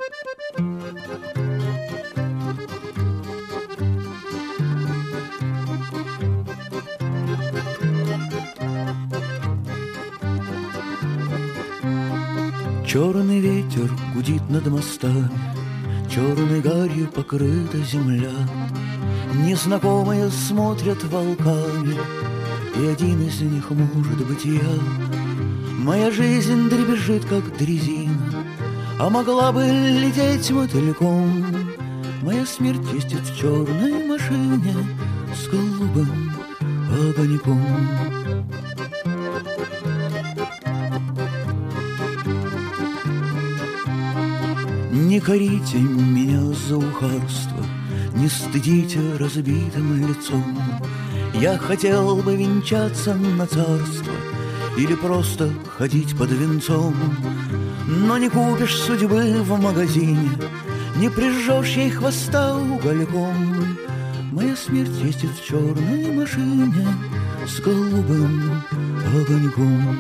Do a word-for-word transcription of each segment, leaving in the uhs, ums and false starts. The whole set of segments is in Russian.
Черный ветер гудит над мостами, черной гарью покрыта земля. Незнакомые смотрят волками, и один из них может быть я. Моя жизнь дребезжит, как дрезина, а могла бы лететь мотыльком. Моя смерть есть в черной машине с голубым огоньком. Не корите меня за ухарство, не стыдите разбитым лицом. Я хотел бы венчаться на царство или просто ходить под венцом. Но не купишь судьбы в магазине, не прижжешь ей хвоста угольком. Моя смерть есть в черной машине с голубым огоньком.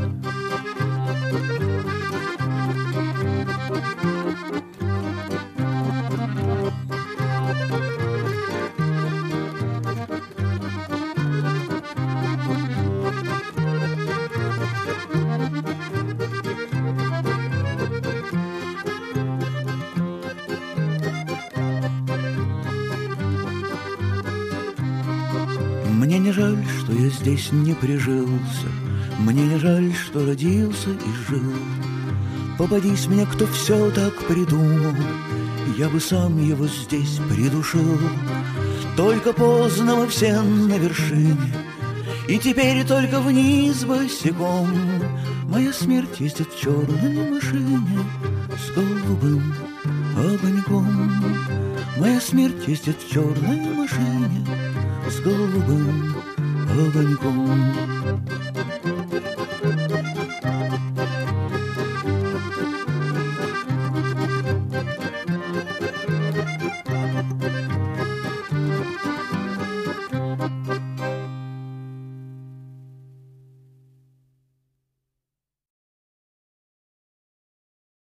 Мне не жаль, что я здесь не прижился, мне не жаль, что родился и жил. Попадись мне, кто все так придумал, я бы сам его здесь придушил. Только поздно мы все на вершине, и теперь только вниз босиком. Моя смерть есть в черной машине с голубым огоньком. Моя смерть есть в черной машине с голубым огоньком.